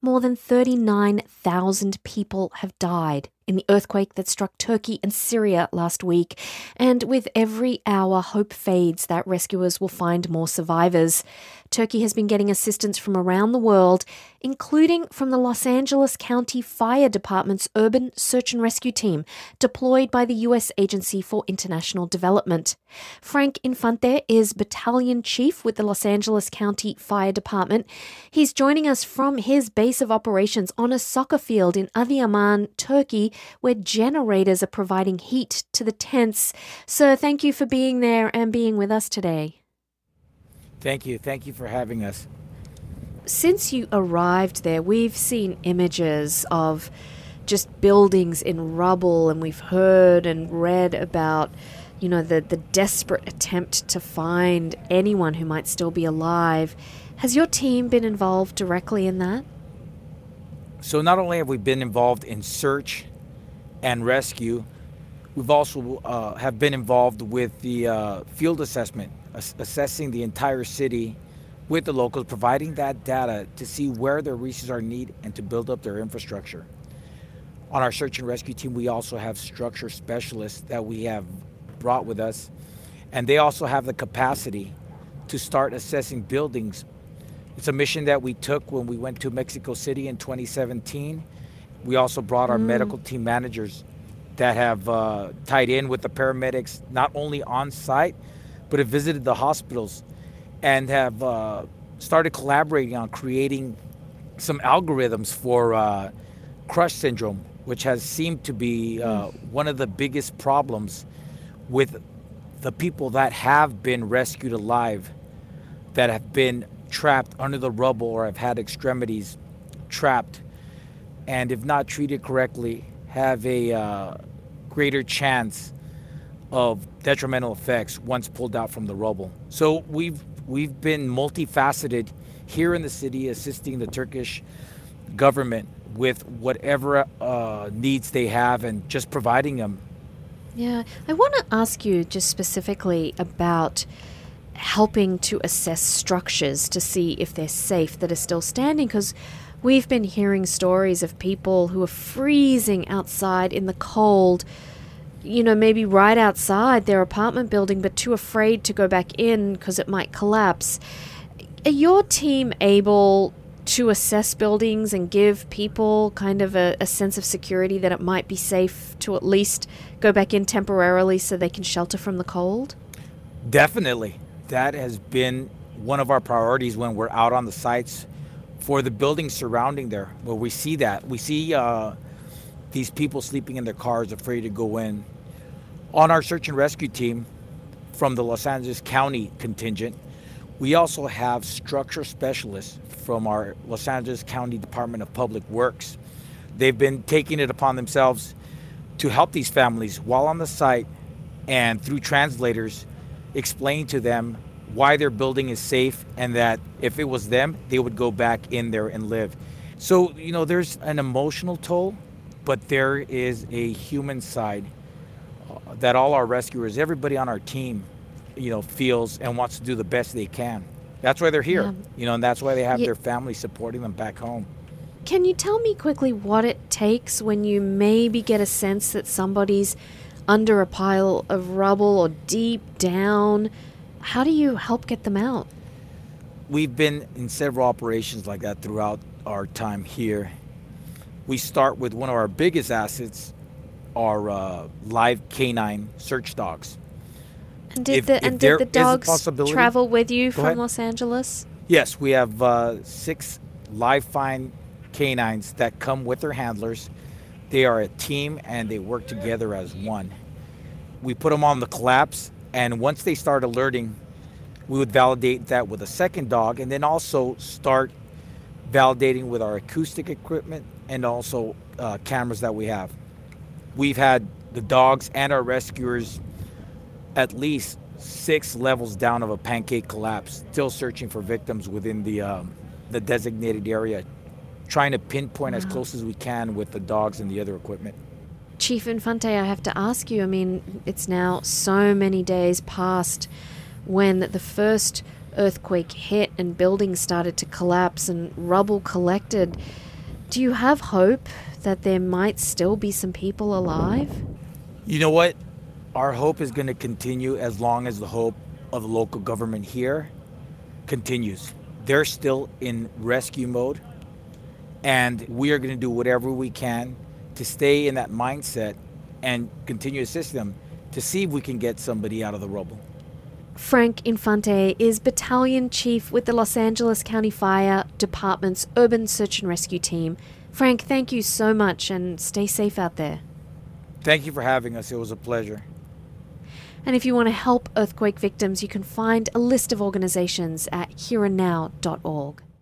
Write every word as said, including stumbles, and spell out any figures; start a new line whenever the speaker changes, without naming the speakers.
More than thirty-nine thousand people have died in the earthquake that struck Turkey and Syria last week. And with every hour, hope fades that rescuers will find more survivors. Turkey has been getting assistance from around the world, including from the Los Angeles County Fire Department's Urban Search and Rescue Team, deployed by the U S Agency for International Development. Frank Infante is Battalion Chief with the Los Angeles County Fire Department. He's joining us from his base of operations on a soccer field in Adıyaman, Turkey, where generators are providing heat to the tents. Sir, thank you for being there and being with us today.
Thank you. Thank you for having us.
Since you arrived there, we've seen images of just buildings in rubble, and we've heard and read about, you know, the, the desperate attempt to find anyone who might still be alive. Has your team been involved directly in that?
So not only have we been involved in search and rescue, we've also uh, have been involved with the uh, field assessment, ass- assessing the entire city with the locals, providing that data to see where their resources are needed and to build up their infrastructure. On our search and rescue team, we also have structure specialists that we have brought with us, and they also have the capacity to start assessing buildings. It's a mission that we took when we went to Mexico City in twenty seventeen. We also brought our mm. medical team managers that have uh, tied in with the paramedics, not only on site, but have visited the hospitals and have uh, started collaborating on creating some algorithms for uh, crush syndrome, which has seemed to be uh, mm. one of the biggest problems with the people that have been rescued alive, that have been trapped under the rubble or have had extremities trapped, and if not treated correctly, have a uh, greater chance of detrimental effects once pulled out from the rubble. So we've we've been multifaceted here in the city, assisting the Turkish government with whatever uh, needs they have and just providing them.
Yeah, I want to ask you just specifically about helping to assess structures to see if they're safe that are still standing, because we've been hearing stories of people who are freezing outside in the cold, you know, maybe right outside their apartment building, but too afraid to go back in because it might collapse. Are your team able to assess buildings and give people kind of a, a sense of security that it might be safe to at least go back in temporarily so they can shelter from the cold?
Definitely. That has been one of our priorities when we're out on the sites for the buildings surrounding there, where we see that. We see uh, these people sleeping in their cars, afraid to go in. On our search and rescue team from the Los Angeles County contingent, we also have structure specialists from our Los Angeles County Department of Public Works. They've been taking it upon themselves to help these families while on the site and through translators explain to them why their building is safe and that if it was them, they would go back in there and live. So, you know, there's an emotional toll, but there is a human side uh, that all our rescuers, everybody on our team, you know, feels and wants to do the best they can. That's why they're here, yeah. you know, and that's why they have yeah. their family supporting them back home.
Can you tell me quickly what it takes when you maybe get a sense that somebody's under a pile of rubble or deep down? How do you help get them out?
We've been in several operations like that throughout our time here. We start with one of our biggest assets, our uh, live canine search dogs.
And did if, the, if and did the dogs travel with you from
ahead.
Los Angeles?
Yes, we have uh, six live fine canines that come with their handlers. They are a team and they work together as one. We put them on the collapse, and once they start alerting, we would validate that with a second dog, and then also start validating with our acoustic equipment and also uh, cameras that we have. We've had the dogs and our rescuers at least six levels down of a pancake collapse, still searching for victims within the um, the designated area, trying to pinpoint wow. as close as we can with the dogs and the other equipment.
Chief Infante, I have to ask you, I mean, it's now so many days past when the first earthquake hit and buildings started to collapse and rubble collected. Do you have hope that there might still be some people alive?
You know what? Our hope is going to continue as long as the hope of the local government here continues. They're still in rescue mode, and we are going to do whatever we can to stay in that mindset and continue to assist them to see if we can get somebody out of the rubble.
Frank Infante is Battalion Chief with the Los Angeles County Fire Department's Urban Search and Rescue Team. Frank, thank you so much, and stay safe out there.
Thank you for having us. It was a pleasure.
And if you want to help earthquake victims, you can find a list of organizations at here and now dot org.